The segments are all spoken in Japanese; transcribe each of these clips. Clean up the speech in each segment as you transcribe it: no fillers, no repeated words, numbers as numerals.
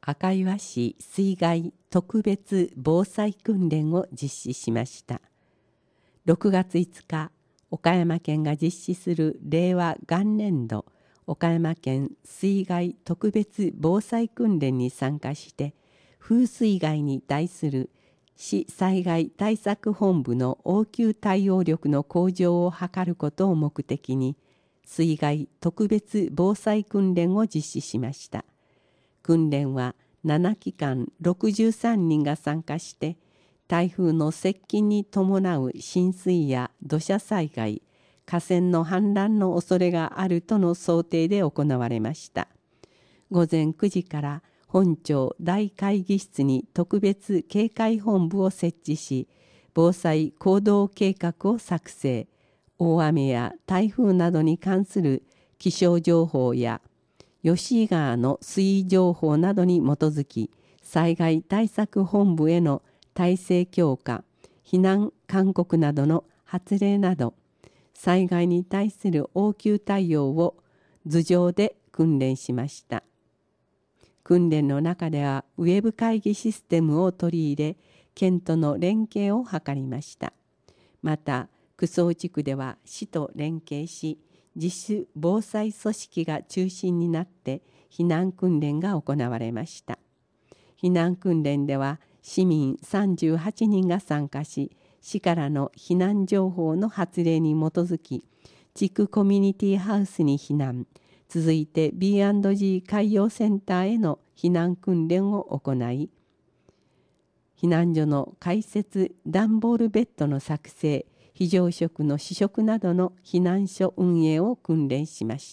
赤岩市水害特別防災訓練を実施しました。6月5日、岡山県が実施する令和元年度岡山県水害特別防災訓練に参加して、風水害に対する市災害対策本部の応急対応力の向上を図ることを目的に、水害特別防災訓練を実施しました。訓練は7機関63人が参加して、台風の接近に伴う浸水や土砂災害、河川の氾濫の恐れがあるとの想定で行われました。午前9時から本庁大会議室に特別警戒本部を設置し、防災行動計画を作成、大雨や台風などに関する気象情報や吉井川の水位情報などに基づき、災害対策本部への体制強化、避難勧告などの発令など、災害に対する応急対応を図上で訓練しました。訓練の中ではウェブ会議システムを取り入れ、県との連携を図りました。また、九総地区では市と連携し、自主防災組織が中心になって避難訓練が行われました。避難訓練では市民38人が参加し、市からの避難情報の発令に基づき、地区コミュニティハウスに避難、続いて B&G 海洋センターへの避難訓練を行い、避難所の開設、段ボールベッドの作成、非常食の試食などの避難所運営を訓練しました。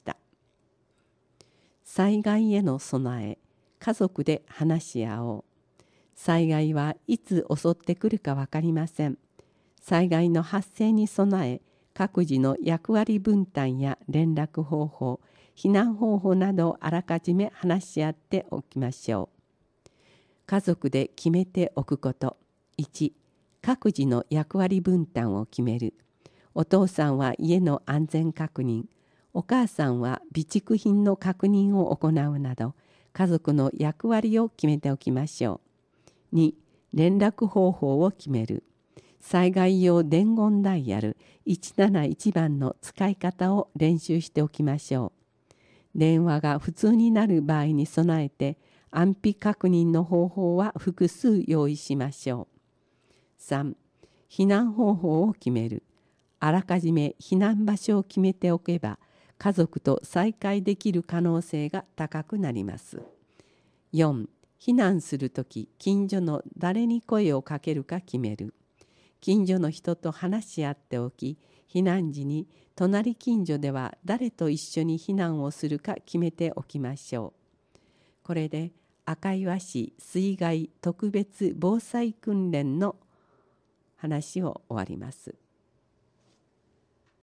災害への備え、家族で話し合おう。災害はいつ襲ってくるか分かりません。災害の発生に備え、各自の役割分担や連絡方法、避難方法などをあらかじめ話し合っておきましょう。家族で決めておくこと。1、各自の役割分担を決める。お父さんは家の安全確認、お母さんは備蓄品の確認を行うなど、家族の役割を決めておきましょう。2、連絡方法を決める。災害用伝言ダイヤル171番の使い方を練習しておきましょう。電話が普通になる場合に備えて、安否確認の方法は複数用意しましょう。3、避難方法を決める。あらかじめ避難場所を決めておけば、家族と再会できる可能性が高くなります。4、避難するとき、近所の誰に声をかけるか決める。近所の人と話し合っておき、避難時に隣近所では誰と一緒に避難をするか決めておきましょう。これで赤岩市水害特別防災訓練の話を終わります。